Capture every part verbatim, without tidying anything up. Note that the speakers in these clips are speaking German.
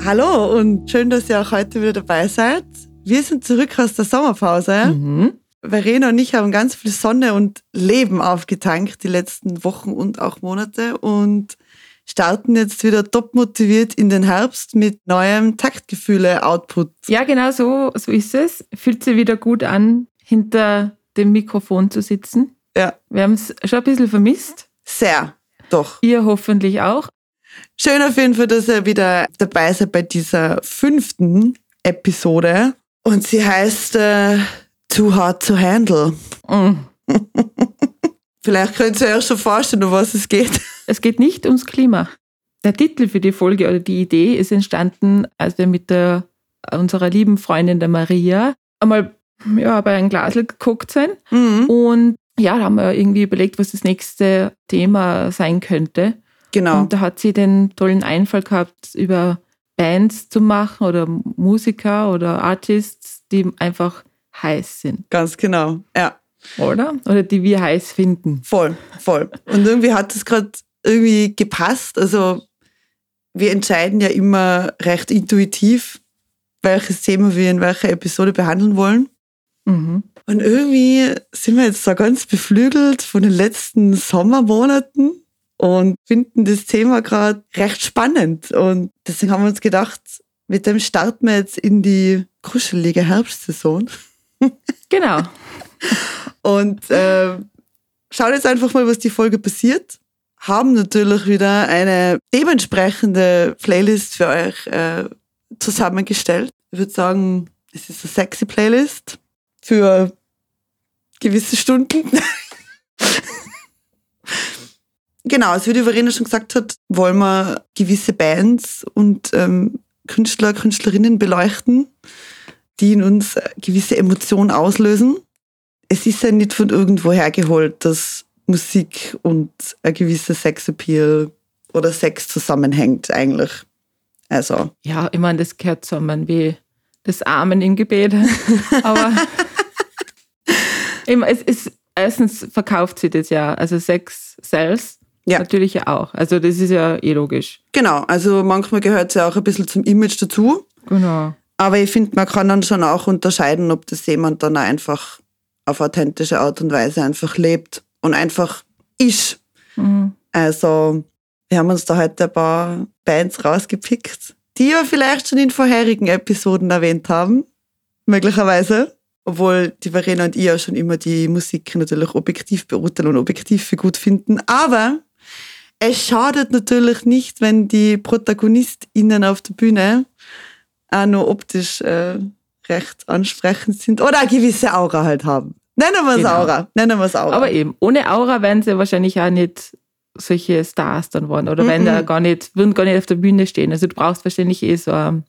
Hallo und schön, dass ihr auch heute wieder dabei seid. Wir sind zurück aus der Sommerpause. Mhm. Verena und ich haben ganz viel Sonne und Leben aufgetankt die letzten Wochen und auch Monate und starten jetzt wieder top motiviert in den Herbst mit neuem Taktgefühle-Output. Ja, genau so, so ist es. Fühlt sich wieder gut an, hinter dem Mikrofon zu sitzen. Ja. Wir haben es schon ein bisschen vermisst. Sehr, doch. Ihr hoffentlich auch. Schön auf jeden Fall, dass ihr wieder dabei seid bei dieser fünften Episode. Und sie heißt äh, Too Hard to Handle. Mm. Vielleicht könnt ihr euch schon vorstellen, um was es geht. Es geht nicht ums Klima. Der Titel für die Folge oder die Idee ist entstanden, als wir mit der, unserer lieben Freundin der Maria einmal ja, bei einem Glasl geguckt sind. Mhm. Und ja, da haben wir irgendwie überlegt, was das nächste Thema sein könnte. Genau. Und da hat sie den tollen Einfall gehabt, über Bands zu machen oder Musiker oder Artists, die einfach heiß sind. Ganz genau, ja. Oder? Oder die wir heiß finden. Voll, voll. Und irgendwie hat es gerade irgendwie gepasst. Also wir entscheiden ja immer recht intuitiv, welches Thema wir in welcher Episode behandeln wollen. Mhm. Und irgendwie sind wir jetzt so ganz beflügelt von den letzten Sommermonaten und finden das Thema gerade recht spannend. Und deswegen haben wir uns gedacht, mit dem starten wir jetzt in die kuschelige Herbstsaison. Genau. Und äh, schauen jetzt einfach mal, was die Folge passiert. Haben natürlich wieder eine dementsprechende Playlist für euch äh, zusammengestellt. Ich würde sagen, es ist eine sexy Playlist für gewisse Stunden. Genau, also wie die Verena schon gesagt hat, wollen wir gewisse Bands und ähm, Künstler, Künstlerinnen beleuchten, die in uns gewisse Emotionen auslösen. Es ist ja nicht von irgendwoher geholt, dass Musik und ein gewisser Sexappeal oder Sex zusammenhängt eigentlich. Also. Ja, ich meine, das gehört zusammen wie das Amen im Gebet. Aber es ist, erstens verkauft sie das ja, also Sex sells. Ja. Natürlich ja auch. Also das ist ja eh logisch. Genau, also manchmal gehört es ja auch ein bisschen zum Image dazu. Genau. Aber ich finde, man kann dann schon auch unterscheiden, ob das jemand dann einfach auf authentische Art und Weise einfach lebt und einfach ist. Mhm. Also wir haben uns da heute ein paar Bands rausgepickt, die wir vielleicht schon in vorherigen Episoden erwähnt haben, möglicherweise. Obwohl die Verena und ich ja schon immer die Musik natürlich objektiv beurteilen und objektiv für gut finden. Aber es schadet natürlich nicht, wenn die ProtagonistInnen auf der Bühne auch noch optisch äh, recht ansprechend sind oder eine gewisse Aura halt haben. Nennen wir es genau. Aura. Nennen wir es Aura. Aber eben, ohne Aura wären sie wahrscheinlich auch nicht solche Stars dann worden. Oder wenn da gar nicht, würden gar nicht auf der Bühne stehen. Also du brauchst wahrscheinlich eh so ein,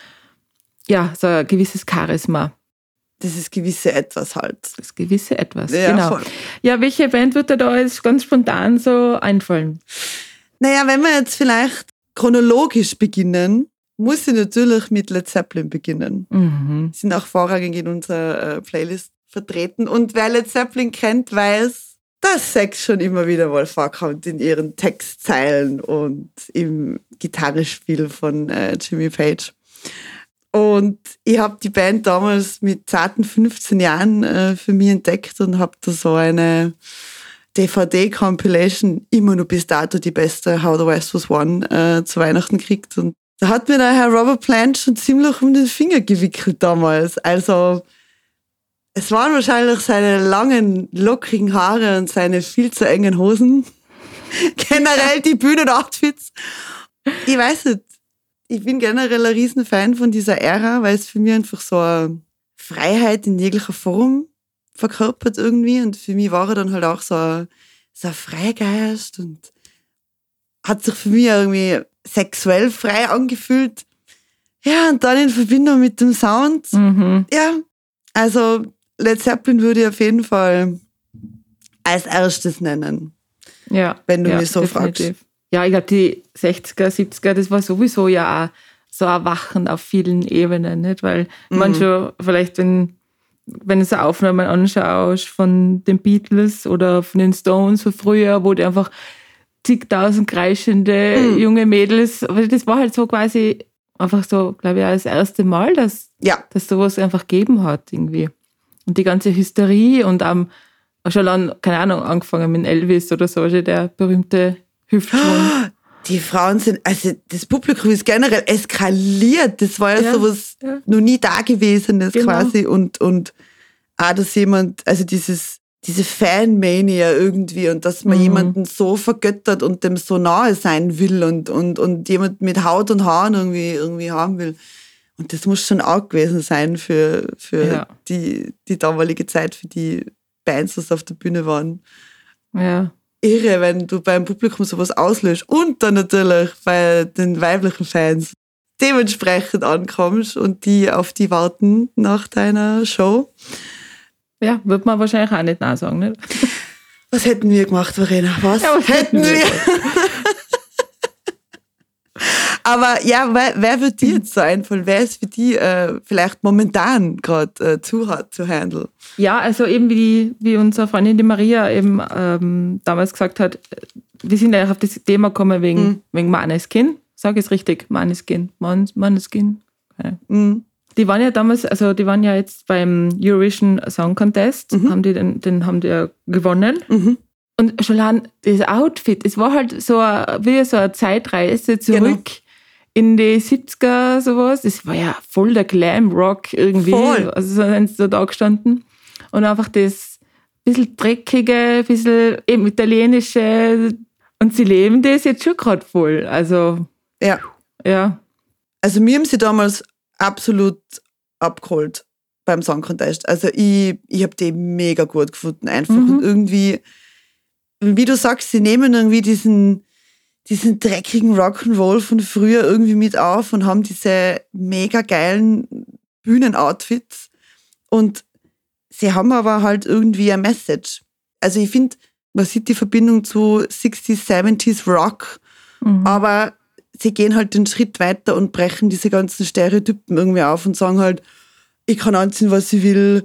ja, so ein gewisses Charisma. Das ist gewisse Etwas halt. Das gewisse Etwas, ja, genau. Voll. Ja, welche Band wird dir da jetzt ganz spontan so einfallen? Naja, wenn wir jetzt vielleicht chronologisch beginnen, muss ich natürlich mit Led Zeppelin beginnen. Mhm. Die sind auch vorrangig in unserer äh, Playlist vertreten. Und wer Led Zeppelin kennt, weiß, dass Sex schon immer wieder mal vorkommt in ihren Textzeilen und im Gitarrespiel von äh, Jimmy Page. Und ich habe die Band damals mit zarten fünfzehn Jahren äh, für mich entdeckt und habe da so eine D V D-Compilation, immer noch bis dato die beste How the West Was Won, äh, zu Weihnachten gekriegt. Und da hat mir der Herr Robert Plant schon ziemlich um den Finger gewickelt damals. Also es waren wahrscheinlich seine langen, lockrigen Haare und seine viel zu engen Hosen. Generell die Bühnenoutfits. Ich weiß nicht. Ich bin generell ein Riesenfan von dieser Ära, weil es für mich einfach so eine Freiheit in jeglicher Form verkörpert irgendwie. Und für mich war er dann halt auch so ein, so ein Freigeist und hat sich für mich irgendwie sexuell frei angefühlt. Ja, und dann in Verbindung mit dem Sound. Mhm. Ja, also Led Zeppelin würde ich auf jeden Fall als erstes nennen. Ja, wenn du ja, mich so definitiv. fragst. Ja, ich glaube, die sechziger, siebziger, das war sowieso ja auch so erwachen auf vielen Ebenen, nicht? Weil mhm. man schon vielleicht, wenn, wenn du so Aufnahmen anschaust von den Beatles oder von den Stones von früher, wo die einfach zigtausend kreischende mhm. junge Mädels, aber das war halt so quasi einfach so, glaube ich, auch das erste Mal, dass, Ja. dass sowas einfach gegeben hat irgendwie. Und die ganze Hysterie und am schon an, keine Ahnung, angefangen mit Elvis oder so, also der berühmte Hüftschwung. Die Frauen sind, also das Publikum ist generell eskaliert. Das war ja, Ja, sowas ja. noch nie Dagewesenes Genau. quasi. Und, und auch, dass jemand, also dieses, diese Fanmania irgendwie und dass man Mhm. jemanden so vergöttert und dem so nahe sein will und, und, und jemand mit Haut und Haaren irgendwie, irgendwie haben will. Und das muss schon arg gewesen sein für, für Ja. die, die damalige Zeit, für die Bands, die auf der Bühne waren. Ja. Irre, wenn du beim Publikum sowas auslöst und dann natürlich bei den weiblichen Fans dementsprechend ankommst und die auf die warten nach deiner Show. Ja, wird man wahrscheinlich auch nicht nein sagen, nicht? Was hätten wir gemacht, Verena? Was, Ja, was hätten hätten wir wir? Aber ja, wer, wer wird dir jetzt so einfallen? Wer ist für die äh, vielleicht momentan gerade äh, zu hart zu handeln? Ja, also eben wie, wie unsere Freundin die Maria eben ähm, damals gesagt hat, wir sind eigentlich auf das Thema gekommen wegen, Mhm. wegen Måneskin. Sag ich es richtig? Måneskin. Månes- Måneskin. Okay. Mhm. Die waren ja damals, also die waren ja jetzt beim Eurovision Song Contest, Mhm. haben die den, den haben die ja gewonnen. Mhm. Und schon allein das Outfit, es war halt so a- wie so eine Zeitreise zurück Genau. in die siebziger, sowas. Das war ja voll der Glam-Rock irgendwie. Voll. Also so sind sie da, da gestanden. Und einfach das bisschen dreckige, bisschen eben italienische. Und sie leben das jetzt schon gerade voll. Also, Ja. ja. Also mir haben sie damals absolut abgeholt beim Song Contest. Also ich, ich habe die mega gut gefunden einfach. Mhm. Und irgendwie, wie du sagst, sie nehmen irgendwie diesen, diesen dreckigen Rock'n'Roll von früher irgendwie mit auf und haben diese mega geilen Bühnenoutfits. Und sie haben aber halt irgendwie eine Message. Also ich finde, man sieht die Verbindung zu sixties, seventies Rock, Mhm. aber sie gehen halt den Schritt weiter und brechen diese ganzen Stereotypen irgendwie auf und sagen halt, ich kann anziehen, was ich will,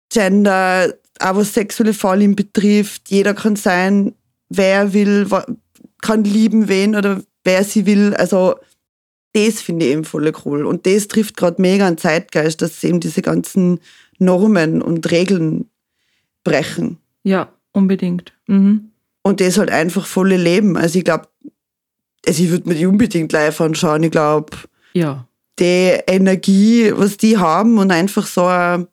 Gender, auch was sexuelle Vorlieben betrifft, jeder kann sein, wer er will, wa- kann lieben wen oder wer sie will. Also das finde ich eben voll cool. Und das trifft gerade mega an Zeitgeist, dass sie eben diese ganzen Normen und Regeln brechen. Ja, unbedingt. Mhm. Und das halt einfach volle Leben. Also ich glaube, also ich würde mir die unbedingt live anschauen. Ich glaube, Ja. die Energie, was die haben und einfach so eine,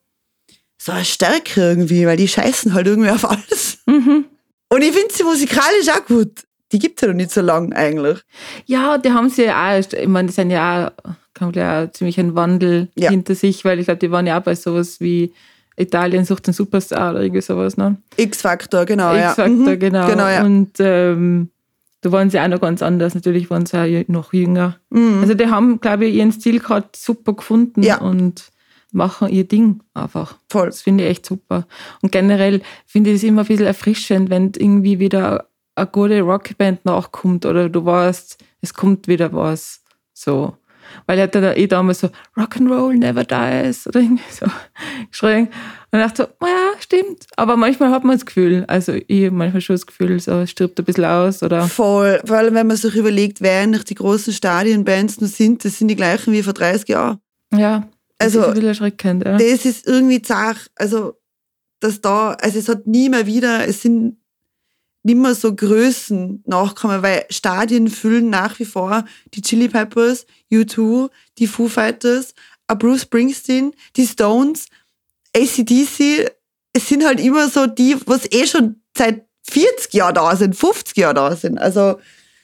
so eine Stärke irgendwie, weil die scheißen halt irgendwie auf alles. Mhm. Und ich finde sie musikalisch auch gut. Die gibt es ja noch nicht so lang eigentlich. Ja, die haben sie ja auch, erst- ich meine, die sind ja auch, haben ja auch ziemlich einen Wandel Ja. hinter sich, weil ich glaube, die waren ja auch bei sowas wie Italien sucht den Superstar oder irgendwie sowas, ne? X-Factor, genau. ja. X-Factor, Mhm. genau. Genau, ja. Und ähm, da waren sie auch noch ganz anders. Natürlich waren sie auch noch jünger. Mhm. Also die haben, glaube ich, ihren Stil gerade super gefunden Ja. und machen ihr Ding einfach. Voll. Das finde ich echt super. Und generell finde ich es immer ein bisschen erfrischend, wenn irgendwie wieder eine gute Rockband nachkommt oder du weißt, es kommt wieder was. So. Weil er hat dann eh damals so Rock'n'Roll never dies oder irgendwie so geschrien. Und ich dachte so, ja, stimmt. Aber manchmal hat man das Gefühl, also ich habe manchmal schon das Gefühl, so, es stirbt ein bisschen aus oder. Voll. Vor allem, wenn man sich überlegt, wer eigentlich die großen Stadionbands noch sind, das sind die gleichen wie vor dreißig Jahren. Ja, das Also, ist ein bisschen erschreckend. Ja. Das ist irgendwie zart. Also, dass da, also es hat nie mehr wieder, es sind nicht mehr so Größen nachkommen, weil Stadien füllen nach wie vor die Chili Peppers, U zwei, die Foo Fighters, a Bruce Springsteen, die Stones, A C D C. Es sind halt immer so die, was eh schon seit vierzig Jahren da sind, fünfzig Jahren da sind. Also,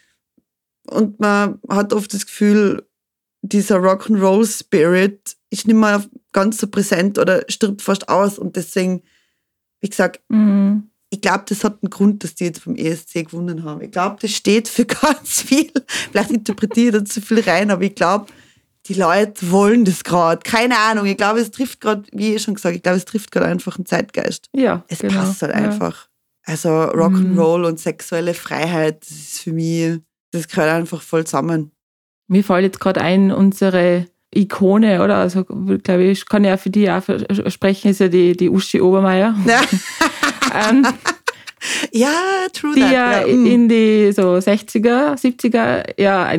und man hat oft das Gefühl, dieser Rock'n'Roll-Spirit ist nicht mehr ganz so präsent oder stirbt fast aus. Und deswegen, wie gesagt, Mhm. ich glaube, das hat einen Grund, dass die jetzt vom E S C gewonnen haben. Ich glaube, das steht für ganz viel. Vielleicht interpretiere ich da zu viel rein, aber ich glaube, die Leute wollen das gerade. Keine Ahnung. Ich glaube, es trifft gerade, wie ich schon gesagt, ich glaube, es trifft gerade einfach einen Zeitgeist. Ja, Es genau. passt halt Ja. einfach. Also Rock'n'Roll und sexuelle Freiheit, das ist für mich, das gehört einfach voll zusammen. Mir fällt jetzt gerade ein, unsere Ikone, oder? Also, glaube ich, kann ja für die auch ver- sprechen, ist ja die, die Uschi Obermeier. Ja, ähm, ja true die that. ja mm. in die so sechziger, siebziger ja eigentlich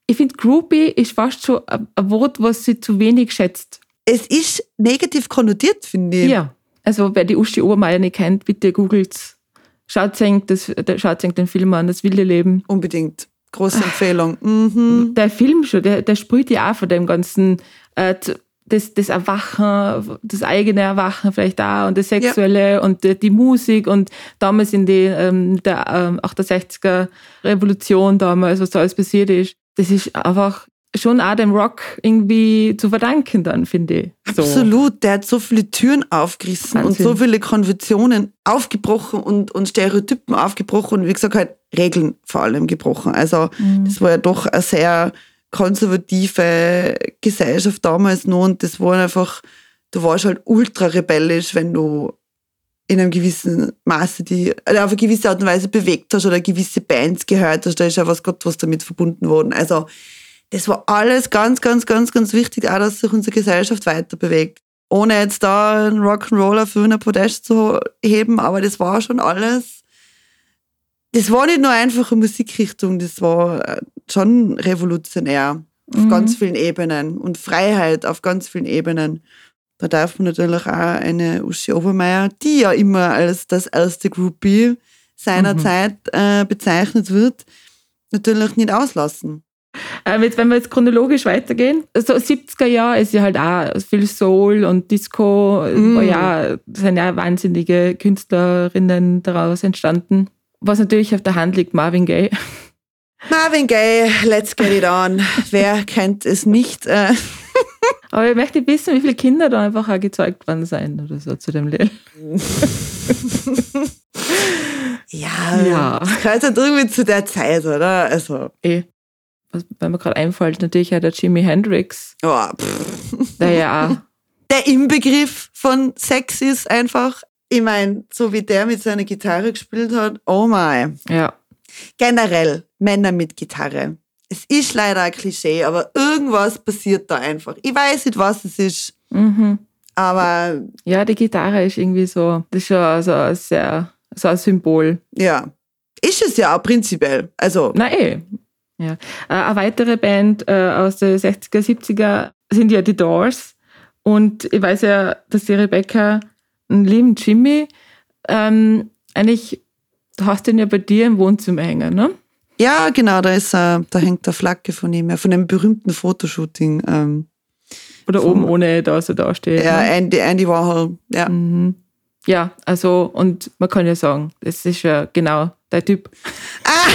ich finde, Groupie ist fast schon ein, ein Wort, was sie zu wenig schätzt. Es ist negativ konnotiert, finde ich. Ja, also wer die Uschi Obermeier nicht kennt, bitte googelt's. Schaut euch das, schaut euch den Film an, Das wilde Leben. Unbedingt. Große Empfehlung. Mhm. Der Film schon, der, der sprüht ja auch von dem ganzen, äh, das, das Erwachen, das eigene Erwachen vielleicht auch und das Sexuelle ja. und die, die Musik und damals in die, ähm, der ähm, achtundsechziger Revolution damals, was da alles passiert ist. Das ist einfach schon auch dem Rock irgendwie zu verdanken dann, finde ich. So. Absolut, der hat so viele Türen aufgerissen Wahnsinn. Und so viele Konventionen aufgebrochen und, und Stereotypen aufgebrochen und wie gesagt halt Regeln vor allem gebrochen. Also mhm. das war ja doch eine sehr konservative Gesellschaft damals noch und das war einfach, du warst halt ultra rebellisch, wenn du in einem gewissen Maße die, also auf eine gewisse Art und Weise bewegt hast oder gewisse Bands gehört hast, da ist ja was Gott was damit verbunden worden. Also das war alles ganz, ganz, ganz, ganz wichtig, auch dass sich unsere Gesellschaft weiter bewegt. Ohne jetzt da einen Rock'n'Roller für einen Podest zu heben, aber das war schon alles, das war nicht nur einfach eine Musikrichtung, das war schon revolutionär auf mhm. ganz vielen Ebenen und Freiheit auf ganz vielen Ebenen. Da darf man natürlich auch eine Uschi Obermeier, die ja immer als das erste Groupie seiner mhm. Zeit äh, bezeichnet wird, natürlich nicht auslassen. Äh, wenn wir jetzt chronologisch weitergehen, so siebziger Jahre ist ja halt auch viel Soul und Disco, mm. war ja, sind ja wahnsinnige Künstlerinnen daraus entstanden. Was natürlich auf der Hand liegt, Marvin Gaye. Marvin Gaye, let's get it on. Wer kennt es nicht? Aber ich möchte wissen, wie viele Kinder da einfach auch gezeugt worden sind oder so zu dem Lied. ja, ja, das gehört halt irgendwie zu der Zeit, oder? Also. Eh. Was wenn mir gerade einfällt, natürlich auch der Jimi Hendrix. Oh, der ja auch. Der Inbegriff von Sex ist einfach, ich meine, so wie der mit seiner Gitarre gespielt hat, oh my. Ja. Generell, Männer mit Gitarre. Es ist leider ein Klischee, aber irgendwas passiert da einfach. Ich weiß nicht, was es ist, mhm. aber... Ja, die Gitarre ist irgendwie so, das ist schon so ein sehr, so ein Symbol. Ja. Ist es ja auch prinzipiell. Also... Na eh. Ja. Eine weitere Band äh, aus den sechziger, siebziger sind ja die Doors. Und ich weiß ja, dass die Rebecca einen lieben Jimmy, ähm, eigentlich, du hast den ja bei dir im Wohnzimmer hängen, ne? Ja, genau, da ist äh, da hängt der Flagge von ihm, von dem berühmten Fotoshooting. Ähm, Oder vom, oben ohne, da so da steht. Ja, ne? Andy, Andy Warhol, ja. Mhm. Ja, also, und man kann ja sagen, das ist ja genau der Typ. Ah!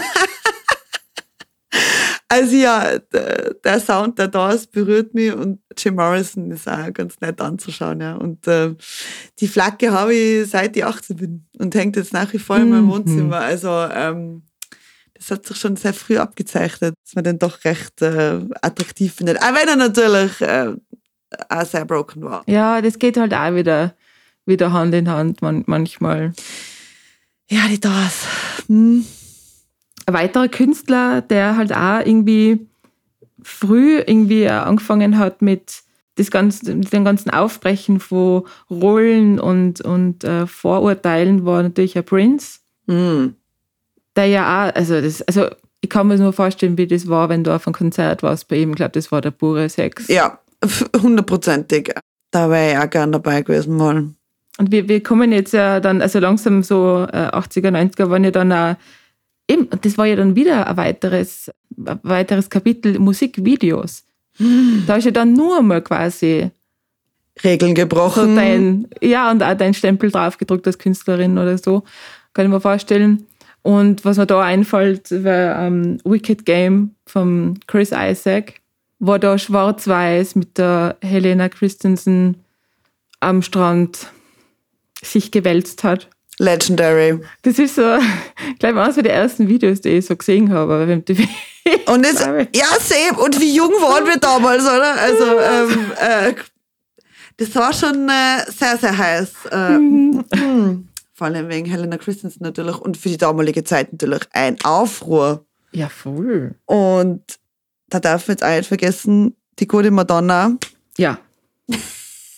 Also ja, der, der Sound der Doors berührt mich und Jim Morrison ist auch ganz nett anzuschauen. Ja. Und äh, die Flagge habe ich seit ich achtzehn bin und hängt jetzt nach wie vor in meinem Wohnzimmer. Also ähm, das hat sich schon sehr früh abgezeichnet, dass man den doch recht äh, attraktiv findet. Auch wenn er natürlich äh, auch sehr broken war. Ja, das geht halt auch wieder, wieder Hand in Hand man, manchmal. Ja, die Doors. Hm. Ein weiterer Künstler, der halt auch irgendwie früh irgendwie angefangen hat mit das ganze, dem ganzen Aufbrechen von Rollen und, und äh, Vorurteilen, war natürlich ein Prince. Mm. Der ja auch, also, das, also ich kann mir nur vorstellen, wie das war, wenn du auf einem Konzert warst bei ihm. Ich glaube, das war der pure Sex. Ja, hundertprozentig. Da wäre ich auch gern dabei gewesen mal. Und wir, wir kommen jetzt ja dann, also langsam so äh, achtziger, neunziger waren ja dann auch eben, das war ja dann wieder ein weiteres, ein weiteres Kapitel Musikvideos. Hm. Da ist ja dann nur mal quasi Regeln gebrochen. So dein, ja, und auch dein Stempel drauf gedruckt als Künstlerin oder so, kann ich mir vorstellen. Und was mir da einfällt, war um, Wicked Game von Chris Isaak, wo da schwarz-weiß mit der Helena Christensen am Strand sich gewälzt hat. Legendary. Das ist so, ich glaube, eines der ersten Videos, die ich so gesehen habe auf M T V. Und jetzt, ja, same. Und wie jung waren wir damals, oder? Also, ähm, äh, das war schon äh, sehr, sehr heiß. Äh, mhm. Vor allem wegen Helena Christensen natürlich und für die damalige Zeit natürlich ein Aufruhr. Ja, voll. Und da darf man jetzt auch nicht vergessen, die gute Madonna. Ja.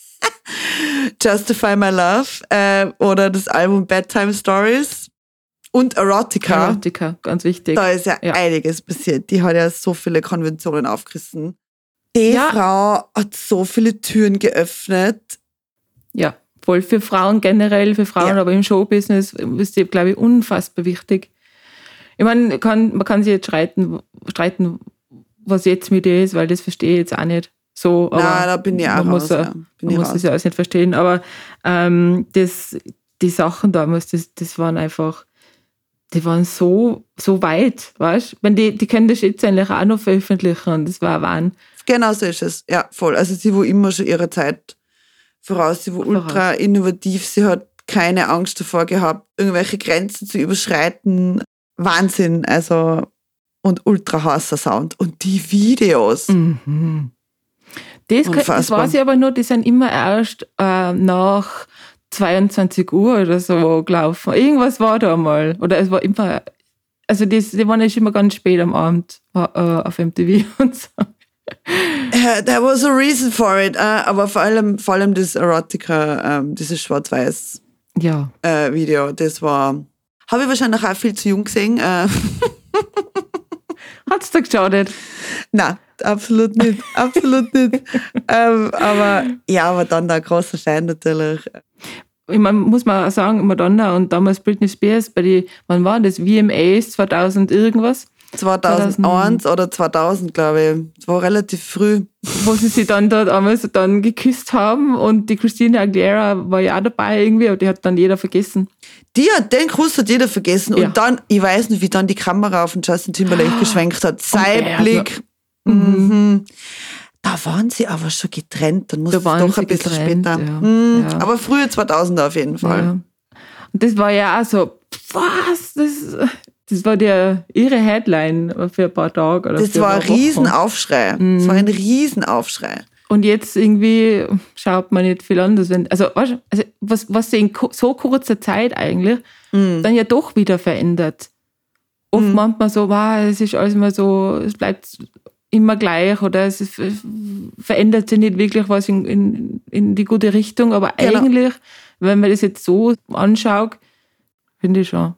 Justify My Love äh, oder das Album Bedtime Stories. Und Erotica. Erotica, ganz wichtig. Da ist ja, ja einiges passiert. Die hat ja so viele Konventionen aufgerissen. Die ja. Frau hat so viele Türen geöffnet. Ja, voll für Frauen generell, für Frauen, ja. aber im Showbusiness ist die, glaube ich, unfassbar wichtig. Ich meine, kann, man kann sich jetzt streiten, streiten, was jetzt mit ihr ist, weil das verstehe ich jetzt auch nicht. So, aber Nein, da bin ich auch man raus. Muss, ja. bin man muss raus. Das ja alles nicht verstehen, aber ähm, das, die Sachen damals, das, das waren einfach, die waren so, so weit, weißt du? Die, die können das jetzt eigentlich auch noch veröffentlichen und das war ein Wahnsinn. Genau so ist es, ja, voll. Also sie war immer schon ihrer Zeit voraus, sie war voraus. Ultra innovativ, sie hat keine Angst davor gehabt, irgendwelche Grenzen zu überschreiten. Wahnsinn, also und ultra heißer Sound. Und die Videos. Mhm. Das, das weiß ich aber nur, die sind immer erst äh, nach zweiundzwanzig Uhr oder so gelaufen. Irgendwas war da mal. Oder es war immer, also das, die waren ja immer ganz spät am Abend äh, auf M T V und so. Uh, there was a reason for it. Uh, aber vor allem, vor allem das Erotica, um, dieses Schwarz-Weiß ja. uh, Video, das war, habe ich wahrscheinlich auch viel zu jung gesehen. Uh. Hat's da geschaut? Nein, absolut nicht. Absolut nicht. um, aber ja, aber dann der große Schein natürlich. Ich meine, muss man auch sagen, Madonna und damals Britney Spears, bei die, wann waren das? V M As zweitausend irgendwas? zweitausendeins oder zweitausend, glaube ich. Das war relativ früh. Wo sie sich dann dort einmal so dann geküsst haben und die Christina Aguilera war ja auch dabei irgendwie, aber die hat dann jeder vergessen. Die hat, den Kuss hat jeder vergessen. Ja. Und dann, ich weiß nicht, wie dann die Kamera auf den Justin Timberlake ah, geschwenkt hat. Sein Blick. Ja. Mhm. Da waren sie aber schon getrennt. Dann muss es doch ein bisschen getrennt, später. Ja. Mhm. Ja. Aber früher zweitausender auf jeden Fall. Ja. Und das war ja auch so, was? Das... Das war der, ihre Headline für ein paar Tage. Oder das für war ein ein Riesenaufschrei. Mhm. Das war ein Riesenaufschrei. Und jetzt irgendwie schaut man nicht viel anders. Wenn, also, weißt, also was, was sich in so kurzer Zeit eigentlich mhm. dann ja doch wieder verändert. Oft mhm. meint man so, wow, es ist alles immer so, es bleibt immer gleich oder es ist, verändert sich nicht wirklich was in, in, in die gute Richtung. Aber genau. eigentlich, wenn man das jetzt so anschaut, finde ich schon.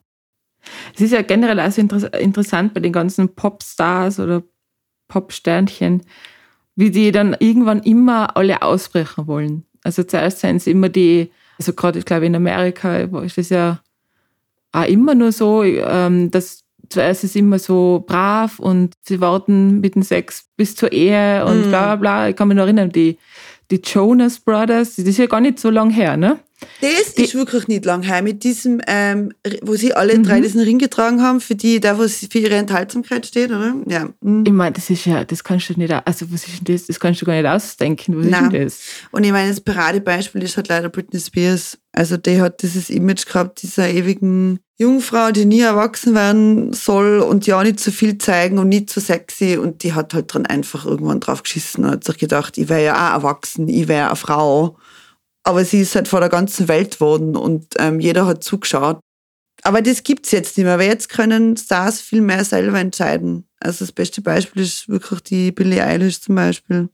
Es ist ja generell auch so inter- interessant bei den ganzen Popstars oder Popsternchen, wie die dann irgendwann immer alle ausbrechen wollen. Also zuerst sind es immer die, also gerade ich glaube in Amerika ist das ja auch immer nur so, dass zuerst ist immer so brav und sie warten mit dem Sex bis zur Ehe und mm. bla bla bla. Ich kann mich noch erinnern, die, die Jonas Brothers, das ist ja gar nicht so lang her, ne? Das die, ist wirklich nicht lang her. Mit diesem, ähm, wo sie alle drei mhm. diesen Ring getragen haben, für die, da wo sie für ihre Enthaltsamkeit steht, oder? Ja. Mhm. Ich meine, das ist ja, das kannst du nicht, also was ist denn das? Das kannst du gar nicht ausdenken. Was Nein. ist denn das? Und ich meine, das Paradebeispiel ist halt leider Britney Spears. Also die hat dieses Image gehabt, dieser ewigen Jungfrau, die nie erwachsen werden soll und ja nicht so viel zeigen und nicht so sexy. Und die hat halt dann einfach irgendwann drauf geschissen und hat sich gedacht, ich wäre ja auch erwachsen, ich wäre eine Frau. Aber sie ist halt vor der ganzen Welt geworden und ähm, jeder hat zugeschaut. Aber das gibt's jetzt nicht mehr, weil jetzt können Stars viel mehr selber entscheiden. Also das beste Beispiel ist wirklich die Billie Eilish zum Beispiel.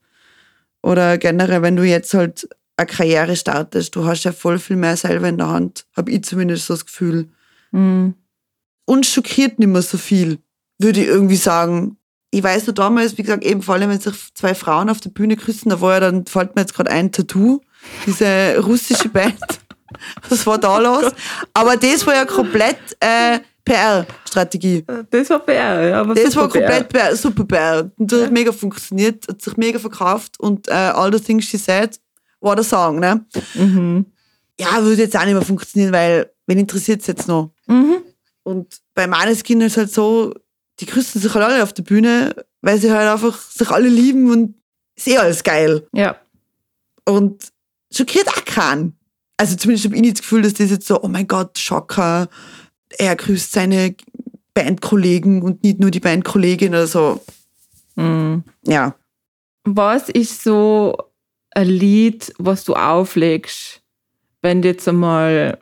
Oder generell, wenn du jetzt halt eine Karriere startest, du hast ja voll viel mehr selber in der Hand, habe ich zumindest so das Gefühl. Mhm. Und schockiert nicht mehr so viel, würde ich irgendwie sagen. Ich weiß noch damals, wie gesagt, eben vor allem, wenn sich zwei Frauen auf der Bühne küssen, da war ja dann, fällt mir jetzt gerade ein Tattoo, diese russische Band. Was war da los? Aber das war ja komplett äh, P R-Strategie. Das war P R, ja. Aber das war komplett P R, super P R. Und das hat mega funktioniert, hat sich mega verkauft und äh, all the things she said war der Song, ne? Mhm. Ja, würde jetzt auch nicht mehr funktionieren, weil wen interessiert es jetzt noch? Mhm. Und bei Måneskin ist es halt so, die küssen sich halt alle auf der Bühne, weil sie halt einfach sich alle lieben und ist eh alles geil. Ja. Und schockiert auch keinen. Also zumindest habe ich nicht das Gefühl, dass das jetzt so, oh mein Gott, Schocker, er grüßt seine Bandkollegen und nicht nur die Bandkollegin oder so. Mhm. Ja. Was ist so ein Lied, was du auflegst, wenn du jetzt einmal,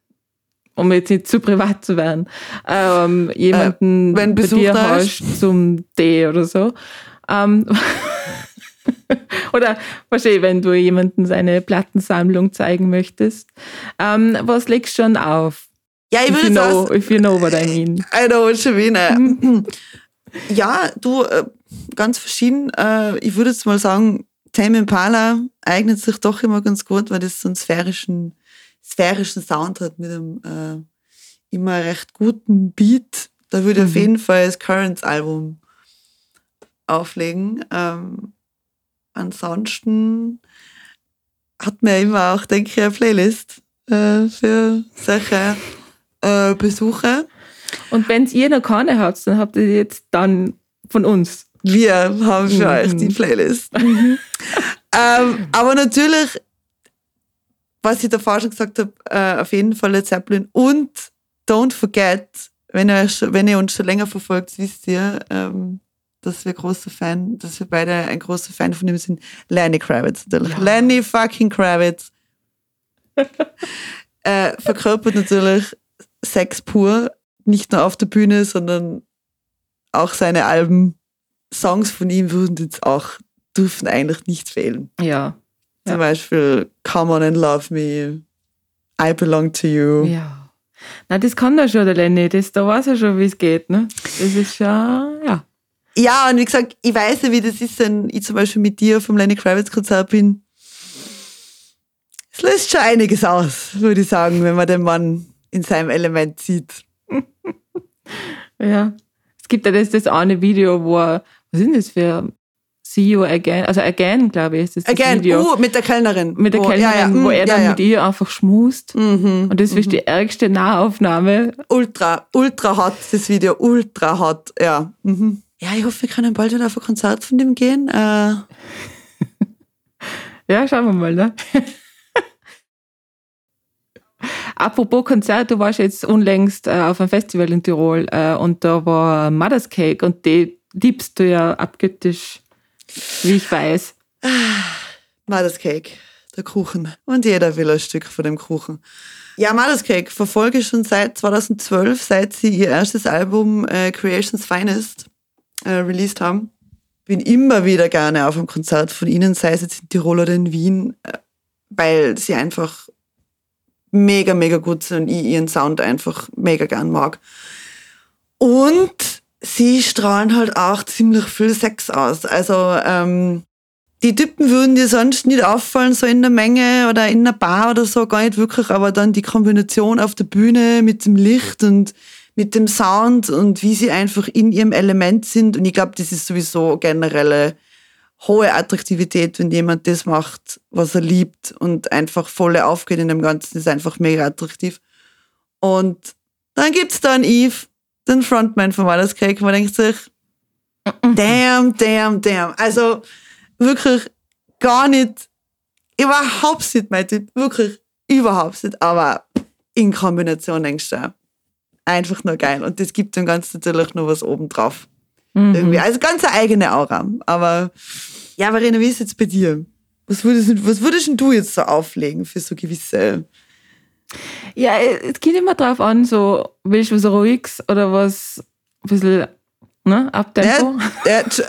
um jetzt nicht zu privat zu werden, ähm, jemanden äh, wenn bei Besuch dir hast zum Tee oder so. Ähm, oder wahrscheinlich, wenn du jemandem seine Plattensammlung zeigen möchtest. Ähm, was legst du schon auf? Ja, ich if, würde you jetzt know, auch, if you know what I mean. I know what you mean. Ja, du, äh, ganz verschieden. Äh, ich würde jetzt mal sagen, Tame Impala eignet sich doch immer ganz gut, weil das so einen sphärischen, sphärischen Sound hat mit einem äh, immer recht guten Beat. Da würde ich Mhm. auf jeden Fall das Currents-Album auflegen. Ähm, ansonsten hat man immer auch, denke ich, eine Playlist äh, für solche äh, Besuche. Und wenn ihr noch keine habt, dann habt ihr jetzt dann von uns. Wir haben für Mhm. euch die Playlist. ähm, aber natürlich, was ich davor schon gesagt habe, äh, auf jeden Fall Led Zeppelin. Und don't forget, wenn ihr, schon, wenn ihr uns schon länger verfolgt, wisst ihr, ähm, dass wir große Fan, dass wir beide ein großer Fan von ihm sind. Lenny Kravitz natürlich. Ja. Lenny fucking Kravitz. äh, verkörpert natürlich Sex pur. Nicht nur auf der Bühne, sondern auch seine Alben. Songs von ihm würden jetzt auch, dürfen eigentlich nicht fehlen. Ja. Zum Ja. Beispiel Come On and Love Me, I Belong to You. Ja. Na, das kann er schon, der Lenny. Das, da weiß er schon, wie es geht. Ne? Das ist schon, ja. Ja, und wie gesagt, ich weiß ja, wie das ist, wenn ich zum Beispiel mit dir vom Lenny Kravitz Konzert bin. Es löst schon einiges aus, würde ich sagen, wenn man den Mann in seinem Element sieht. Ja. Es gibt ja das, das eine Video, wo er, was ist denn das für See You Again, also Again, glaube ich, ist das, das Again, Video. uh, mit der Kellnerin. Mit der Wo- Kellnerin, ja, ja, wo mm, er dann ja, ja. mit ihr einfach schmust. Mhm. Und das ist die ärgste Nahaufnahme. Ultra, ultra hot, das Video, ultra hot, ja. Mhm. Ja, ich hoffe, wir können bald wieder auf ein Konzert von dem gehen. Äh, Ja, schauen wir mal, ne? Apropos Konzert, du warst jetzt unlängst äh, auf einem Festival in Tirol äh, und da war Mother's Cake und die liebst du ja abgöttisch, wie ich weiß. Mother's Cake, der Kuchen. Und jeder will ein Stück von dem Kuchen. Ja, Mother's Cake verfolge ich schon seit zweitausendzwölf, seit sie ihr erstes Album äh, Creation's Finest äh, released haben. Bin immer wieder gerne auf einem Konzert von ihnen, sei es jetzt in Tirol oder in Wien, äh, weil sie einfach mega, mega gut sind und ich ihren Sound einfach mega gern mag. Und sie strahlen halt auch ziemlich viel Sex aus. Also ähm, die Typen würden dir sonst nicht auffallen, so in der Menge oder in einer Bar oder so, gar nicht wirklich, aber dann die Kombination auf der Bühne mit dem Licht und mit dem Sound und wie sie einfach in ihrem Element sind. Und ich glaube, das ist sowieso generelle hohe Attraktivität, wenn jemand das macht, was er liebt und einfach voll aufgeht in dem Ganzen, ist einfach mega attraktiv. Und dann gibt's da einen Eve, den Frontman von Mother's Cake, man denkt sich, damn, damn, damn. Also wirklich gar nicht, überhaupt nicht mein Typ, wirklich überhaupt nicht, aber in Kombination denkst du, einfach nur geil. Und das gibt dem Ganzen natürlich noch was obendrauf. Mhm. Irgendwie. Also ganz eine eigene Aura. Aber ja, Verena, wie ist jetzt bei dir? Was würdest, was würdest denn du jetzt so auflegen für so gewisse... Ja, es geht immer drauf an, so, willst du was Ruhiges oder was ein bisschen, ne, Abtempo? Ja, ja, tr-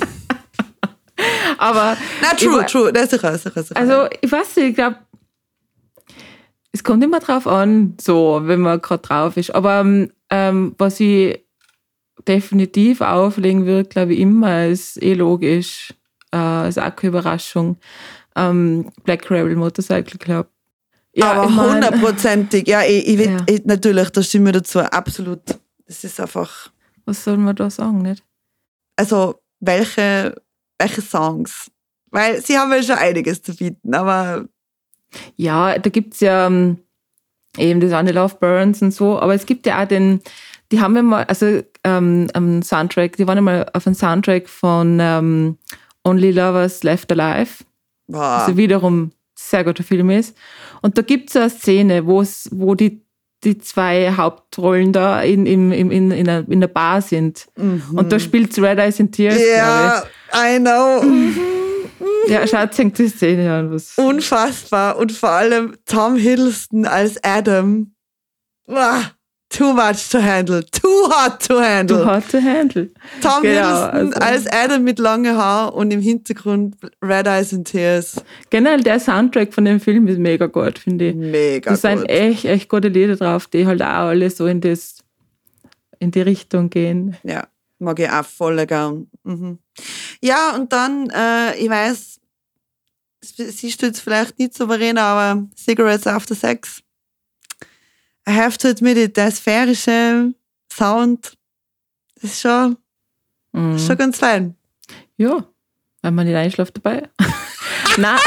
Aber, na, true, ich, true. Das ist sicher, sicher, sicher. also, ich weiß nicht, ich glaube, es kommt immer drauf an, so, wenn man gerade drauf ist. Aber ähm, was ich definitiv auflegen würde, glaube ich, immer, ist eh logisch, äh, ist auch keine Überraschung, ähm, Black Rebel Motorcycle Club. Ja, aber ich mein- hundertprozentig, ja, ich, ich, Ja. ich, natürlich, da stimme ich dazu, absolut. Das ist einfach, Was soll man da sagen, nicht? also welche, welche Songs? Weil sie haben ja schon einiges zu bieten, aber Ja, da gibt's ja ähm, eben das eine Love Burns und so, aber es gibt ja auch den, die haben wir mal, also ähm, am Soundtrack, die waren einmal auf einem Soundtrack von ähm, Only Lovers Left Alive, boah, also wiederum sehr guter Film ist. Und da gibt's so eine Szene, wo es, wo die, die zwei Hauptrollen da in, in, in, in, in, einer, in der Bar sind. Und da spielt Red Eyes and Tears, ja, I know. glaube ich. Ja, schaut sich die Szene an. Was. Unfassbar. Und vor allem Tom Hiddleston als Adam. Boah. Too much to handle. Too hot to handle. Too hot to handle. Tom Genau, Hiddleston also- als Adam mit langen Haaren und im Hintergrund Red Eyes and Tears. Generell der Soundtrack von dem Film ist mega gut, finde ich. Mega Da sind gut. echt, echt gute Lieder drauf, die halt auch alle so in, das, in die Richtung gehen. Ja, mag ich auch voll gern. Mhm. Ja, und dann, äh, ich weiß, siehst du jetzt vielleicht nicht souverän, aber Cigarettes After Sex. I have to admit it, der sphärische Sound, das ist schon, Mhm. schon ganz fein. Ja, wenn man nicht einschläft dabei. Nein.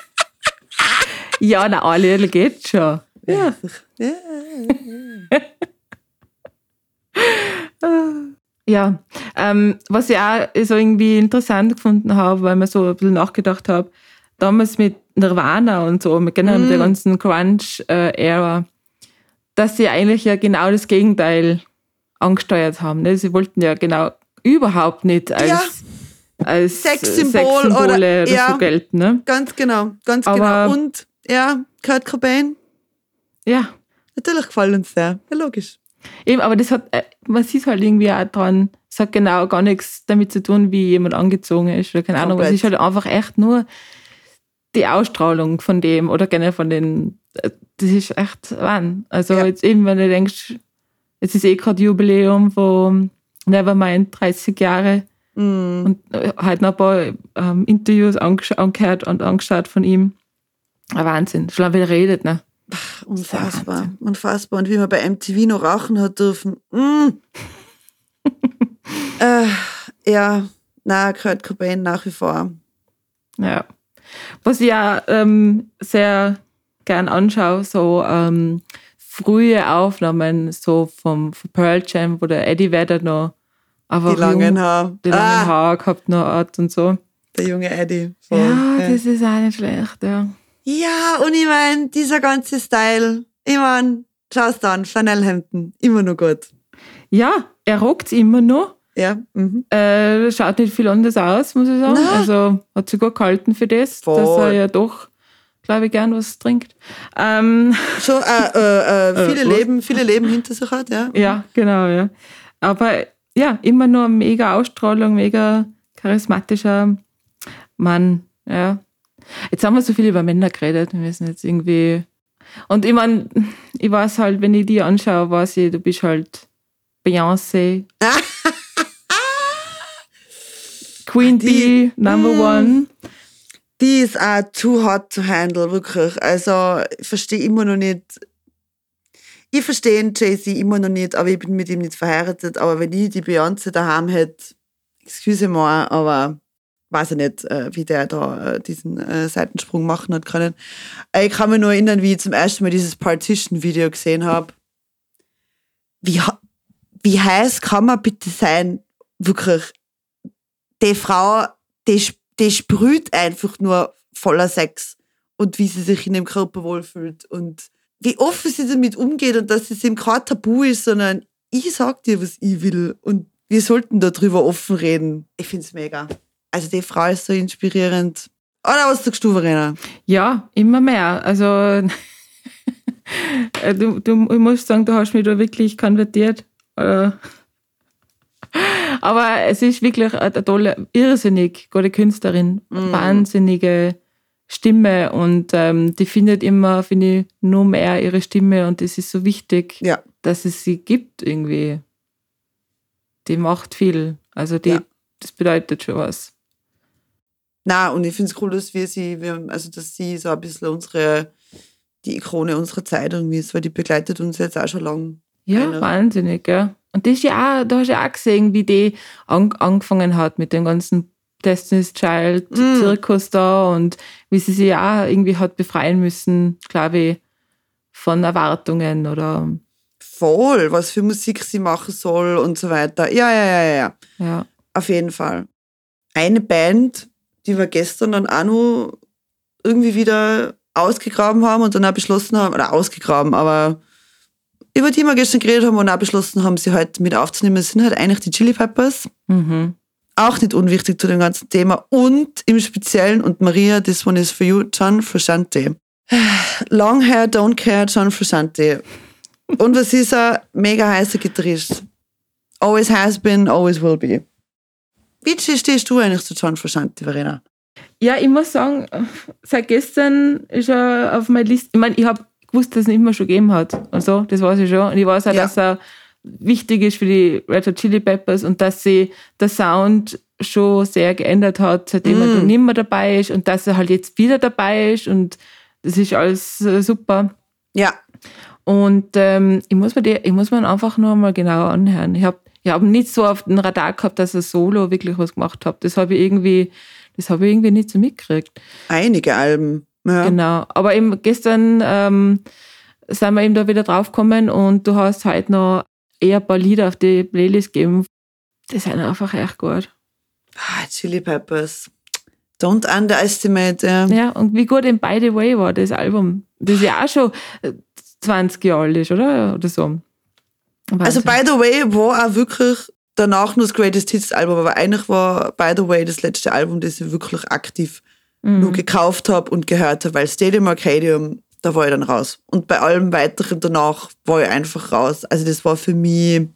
Ja, na, ein Liedl geht schon. Ja. Ja. Ja, ähm, was ich auch so irgendwie interessant gefunden habe, weil man so ein bisschen nachgedacht habe, damals mit Nirvana und so, mit, generell mit der ganzen Grunge-Ära, dass sie eigentlich ja genau das Gegenteil angesteuert haben. Ne? Sie wollten ja genau überhaupt nicht als, Ja. als Sexsymbol Sexsymbole oder- oder, ja. so gelten. Ne? Ganz genau, ganz Aber- genau. Und ja, Kurt Cobain, Ja, natürlich gefällt uns der. Ja, logisch. eben, aber das hat, äh, man sieht halt irgendwie auch dran, es hat genau gar nichts damit zu tun, wie jemand angezogen ist oder keine Ahnung. Es Komplett. ist halt einfach echt nur die Ausstrahlung von dem oder generell von den, äh, das ist echt Wahnsinn. Also Ja. jetzt eben, wenn du denkst, es ist eh gerade Jubiläum von Nevermind, dreißig Jahre Mm. und äh, halt noch ein paar ähm, Interviews angesch- angehört und angeschaut von ihm. Ein Wahnsinn. Schon wie er redet, ne? Unfassbar, unfassbar. Und wie man bei M T V noch rauchen hat dürfen. Mm. äh, ja, na, Kurt Cobain nach wie vor. Ja. Was ich ja ähm, sehr gern anschaue, so ähm, frühe Aufnahmen so vom, vom Pearl Jam, wo der Eddie Vedder noch einfach Die langen jung, Haare. die langen Ah, Haare gehabt noch hat und so. der junge Eddie. Voll. Ja, ja. das ist auch nicht schlecht, ja. ja, und ich meine, dieser ganze Style, ich meine, schaust an, Flanellhemden, immer noch gut. Ja, er rockt immer noch. Ja, mhm. Äh, schaut nicht viel anders aus, muss ich sagen. Nein. Also hat sich gut gehalten für das, Voll. dass er ja doch, glaube ich, gern was trinkt. Ähm, Schon äh, äh, äh, viele, Äh, was? Leben, viele Leben hinter sich hat, ja. Ja, genau, ja. Aber ja, immer nur eine mega Ausstrahlung, mega charismatischer Mann, ja. Jetzt haben wir so viel über Männer geredet, wir müssen jetzt irgendwie... Und ich meine, ich weiß halt, wenn ich die anschaue, weiß ich, du bist halt Beyoncé, Queen Die- Bee, Number Mm. One. Die ist auch too hot to handle, wirklich. Also, ich verstehe immer noch nicht. Ich verstehe den Jay-Z immer noch nicht, aber ich bin mit ihm nicht verheiratet. Aber wenn ich die Beyoncé daheim hätte, excuse moi, aber weiß ich nicht, äh, wie der da äh, diesen äh, Seitensprung machen hat können. Äh, ich kann mich nur erinnern, wie ich zum ersten Mal dieses Partition-Video gesehen habe. Wie, ha- wie heiß kann man bitte sein? Wirklich. Die Frau, die, sp- die sprüht einfach nur voller Sex und wie sie sich in dem Körper wohlfühlt und wie offen sie damit umgeht und dass es eben kein Tabu ist, sondern ich sag dir, was ich will und wir sollten darüber offen reden. Ich find's mega. Also die Frau ist so inspirierend. Oder was sagst du, Verena? Ja, immer mehr. Also äh, du, du, ich muss sagen, du hast mich da wirklich konvertiert. Äh, Aber es ist wirklich eine tolle, irrsinnig gute Künstlerin, Mm. wahnsinnige Stimme und ähm, die findet immer, finde ich, nur mehr ihre Stimme und es ist so wichtig, Ja. dass es sie gibt irgendwie. Die macht viel. Also die, Ja. das bedeutet schon was. Na, und ich finde es cool, dass wir sie, wir, also dass sie so ein bisschen unsere, die Ikone unserer Zeit irgendwie ist, weil die begleitet uns jetzt auch schon lang. Ja, Eine. wahnsinnig, ja. Und das ist ja auch, da hast du ja auch gesehen, wie die an, angefangen hat mit dem ganzen Destiny's Child Mm. Zirkus da und wie sie sich auch irgendwie hat befreien müssen, glaube ich, von Erwartungen oder Voll, was für Musik sie machen soll und so weiter. Ja, ja, ja, ja, ja. ja. Auf jeden Fall. Eine Band, die wir gestern dann auch noch irgendwie wieder ausgegraben haben und dann auch beschlossen haben, oder ausgegraben, aber über die wir gestern geredet haben und auch beschlossen haben, sie heute mit aufzunehmen, sind halt eigentlich die Chili Peppers. Mhm. Auch nicht unwichtig zu dem ganzen Thema. Und im Speziellen, und Maria, this one is for you, John Frusciante. Long hair, don't care, John Frusciante. Und was ist ein mega heißer Gitarrist? Always has been, always will be. Wie stehst du eigentlich zu John Frusciante, Verena? Ja, ich muss sagen, seit gestern ist er auf meiner Liste. Ich meine, ich habe gewusst, dass es ihn immer schon gegeben hat. Also, das weiß ich schon. Und ich weiß auch, ja. dass er wichtig ist für die Red Hot Chili Peppers und dass sie der Sound schon sehr geändert hat, seitdem mm. er nicht mehr dabei ist und dass er halt jetzt wieder dabei ist und das ist alles äh, super. Ja. Und ähm, ich, muss mir die, ich muss mir einfach nur mal genauer anhören. Ich habe ich hab nicht so auf den Radar gehabt, dass er solo wirklich was gemacht hat. Das habe ich irgendwie, das habe ich irgendwie nicht so mitgekriegt. Einige Alben. Ja. Genau. Aber eben gestern ähm, sind wir eben da wieder draufgekommen und du hast halt noch eher ein paar Lieder auf die Playlist gegeben. Die sind einfach echt gut. Ah, Chili Peppers. Don't underestimate. Ja. ja, und wie gut in By the Way war das Album. Das ist ja auch schon zwanzig Jahre alt ist, oder? Oder so. Wahnsinn. Also By the Way war auch wirklich danach nur das Greatest Hits Album, aber eigentlich war By the Way das letzte Album, das ich wirklich aktiv mhm. nur gekauft habe und gehört habe, weil Stadium Arcadium, da war ich dann raus. Und bei allem weiteren danach war ich einfach raus. Also das war für mich,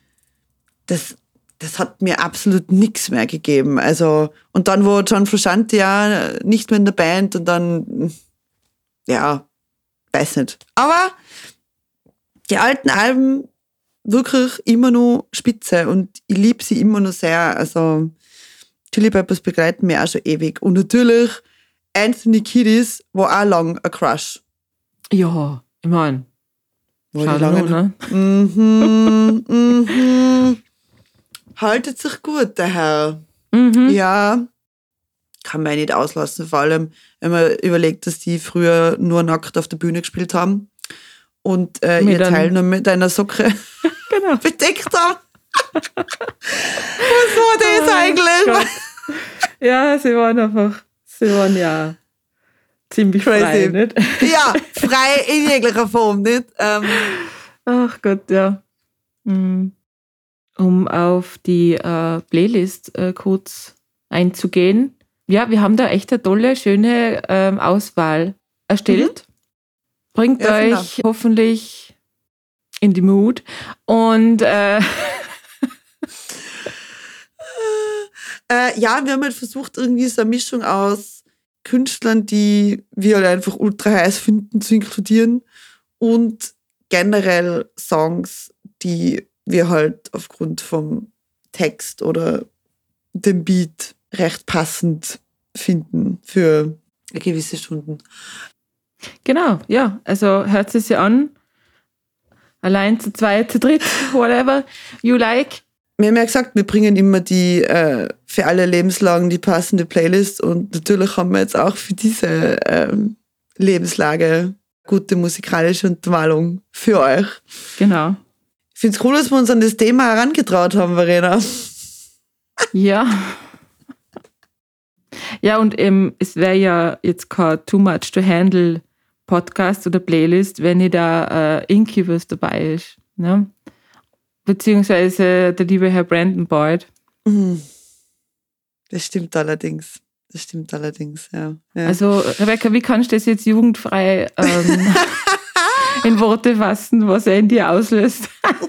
das, das hat mir absolut nichts mehr gegeben. Also, und dann war John Frusciante ja nicht mehr in der Band und dann, ja, weiß nicht. Aber die alten Alben wirklich immer noch spitze und ich liebe sie immer noch sehr. Also Chili Peppers begleiten mich auch schon ewig. Und natürlich Anthony Kiedis war auch lang ein Crush. Ja, ich meine. War lange noch, ne? Mhm, mhm. Haltet sich gut, der Herr. Mhm. Ja, kann man ja nicht auslassen. Vor allem, wenn man überlegt, dass die früher nur nackt auf der Bühne gespielt haben und äh, ihr Teil nur mit einer Socke genau. bedeckt haben. Was war das oh, eigentlich? Gott. Ja, sie waren einfach, sie waren ja ziemlich crazy. Frei, nicht? Ja, frei in jeglicher Form, nicht? Ähm. Ach Gott, ja. Um auf die äh, Playlist äh, kurz einzugehen. Ja, wir haben da echt eine tolle, schöne ähm, Auswahl erstellt. Mhm. Bringt ja, euch genau. hoffentlich in die Mood. Und äh, äh, ja, wir haben halt versucht, irgendwie so eine Mischung aus Künstlern, die wir halt einfach ultra heiß finden, zu inkludieren und generell Songs, die wir halt aufgrund vom Text oder dem Beat recht passend finden für gewisse Stunden. Genau, ja, also hört es sich an. Allein zu zweit, zu dritt, whatever you like. Wir haben ja gesagt, wir bringen immer die äh, für alle Lebenslagen die passende Playlist und natürlich haben wir jetzt auch für diese ähm, Lebenslage gute musikalische Untermalung für euch. Genau. Ich finde es cool, dass wir uns an das Thema herangetraut haben, Verena. Ja. Ja, und ähm, es wäre ja jetzt kein Too Much to Handle Podcast oder Playlist, wenn nicht da äh, Incubus dabei ist. Ne? Beziehungsweise der liebe Herr Brandon Boyd. Das stimmt allerdings. Das stimmt allerdings, ja. ja. Also, Rebecca, wie kannst du das jetzt jugendfrei ähm, in Worte fassen, was er in dir auslöst?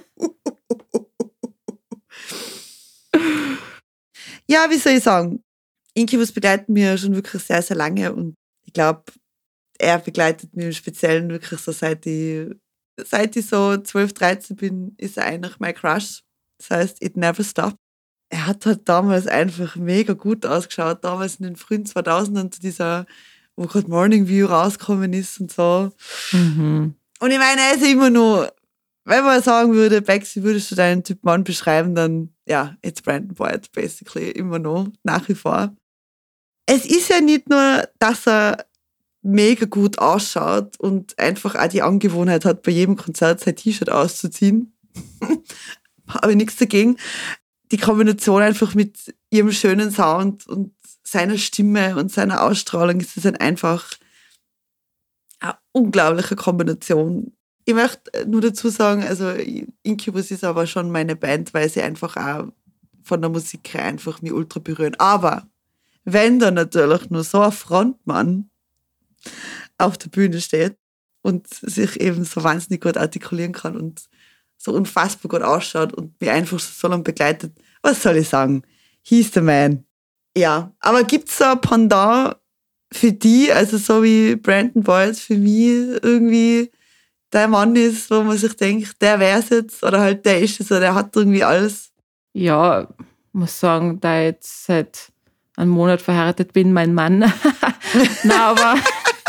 Ja, wie soll ich sagen? Incubus begleitet mich schon wirklich sehr, sehr lange und ich glaube, er begleitet mich im Speziellen wirklich so seit ich, seit ich so zwölf, dreizehn bin, ist er eigentlich mein Crush. Das heißt, it never stopped. Er hat halt damals einfach mega gut ausgeschaut, damals in den frühen zweitausendern zu dieser, wo gerade Morning View rausgekommen ist und so. Mhm. Und ich meine, er ist immer nur, wenn man sagen würde, Baxi, würdest du deinen Typ Mann beschreiben, dann, ja, it's Brandon Boyd, basically, immer noch, nach wie vor. Es ist ja nicht nur, dass er mega gut ausschaut und einfach auch die Angewohnheit hat, bei jedem Konzert sein T-Shirt auszuziehen. Habe ich nichts dagegen. Die Kombination einfach mit ihrem schönen Sound und seiner Stimme und seiner Ausstrahlung ist es einfach eine unglaubliche Kombination. Ich möchte nur dazu sagen, also Incubus ist aber schon meine Band, weil sie einfach auch von der Musik her einfach mich ultra berühren. Aber wenn da natürlich nur so ein Frontmann auf der Bühne steht und sich eben so wahnsinnig gut artikulieren kann und so unfassbar gut ausschaut und mich einfach so lange begleitet. Was soll ich sagen? He's the man. Ja, aber gibt es so ein Pendant für die, also so wie Brandon Boyd für mich irgendwie der Mann ist, wo man sich denkt, der wär's jetzt oder halt der ist es oder der hat irgendwie alles? Ja, ich muss sagen, da ich jetzt seit einem Monat verheiratet bin, mein Mann. Na, aber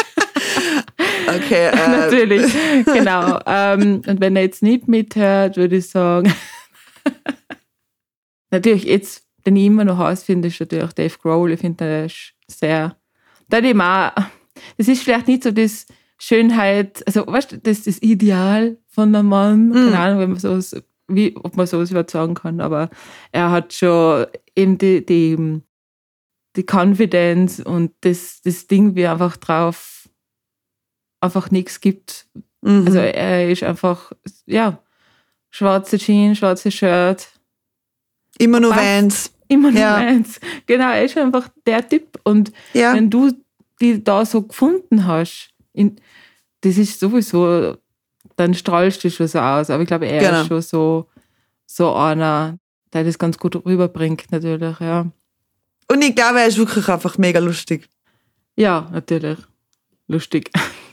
okay, äh. natürlich, genau. Ähm, und wenn er jetzt nicht mithört, würde ich sagen, natürlich jetzt, den ich immer noch ausfinde, ist natürlich Dave Grohl. Ich finde, der ist sehr, da ich auch, das ist vielleicht nicht so das Schönheit, also weißt du, das ist das Ideal von einem Mann, mhm. keine Ahnung, wenn man sowas, wie, ob man sowas überhaupt sagen kann, aber er hat schon eben die, die, die Confidence und das, das Ding, wie einfach drauf einfach nichts gibt. Mhm. Also er ist einfach, ja, schwarze Jeans, schwarze Shirt. Immer nur Vans. Immer nur ja. Vans. Genau, er ist einfach der Typ. Und ja. wenn du die da so gefunden hast, in, das ist sowieso, dann strahlst du schon so aus. Aber ich glaube, er genau. ist schon so, so einer, der das ganz gut rüberbringt, natürlich, ja. Und ich glaube, er ist wirklich einfach mega lustig. Ja, natürlich. Lustig.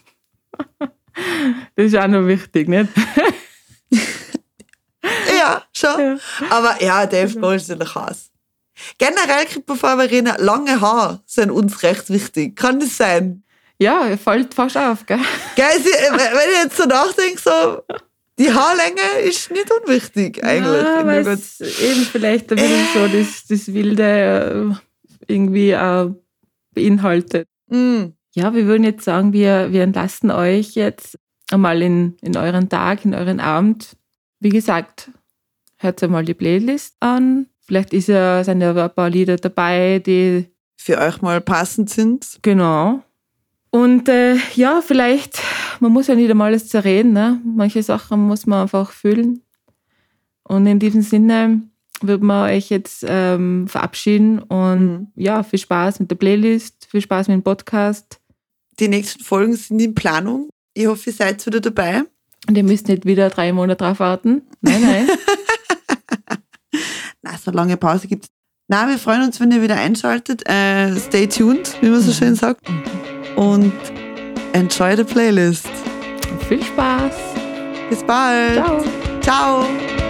Das ist auch noch wichtig, nicht? Ja, schon. Ja. Aber ja, Dave Grohl ist natürlich Hass. Generell, bevor wir reden, lange Haare sind uns recht wichtig. Kann das sein? Ja, er fällt fast auf, gell? Gell, wenn ich jetzt so nachdenke, so, die Haarlänge ist nicht unwichtig eigentlich. Ja, weil es eben vielleicht ein bisschen äh. so das, das Wilde irgendwie auch beinhaltet. Mm. Ja, wir würden jetzt sagen, wir, wir entlassen euch jetzt einmal in, in euren Tag, in euren Abend. Wie gesagt, hört einmal die Playlist an. Vielleicht ist ja, sind ja ein paar Lieder dabei, die für euch mal passend sind. Genau. Und äh, ja, vielleicht, man muss ja nicht einmal alles zerreden, ne? Manche Sachen muss man einfach fühlen. Und in diesem Sinne würden wir euch jetzt ähm, verabschieden und mhm. ja, viel Spaß mit der Playlist, viel Spaß mit dem Podcast. Die nächsten Folgen sind in Planung. Ich hoffe, ihr seid wieder dabei. Und ihr müsst nicht wieder drei Monate drauf warten. Nein, nein. Na, so lange Pause gibt es. Na, wir freuen uns, wenn ihr wieder einschaltet. Äh, stay tuned, wie man so schön sagt. Und enjoy the Playlist. Und viel Spaß. Bis bald. Ciao. Ciao.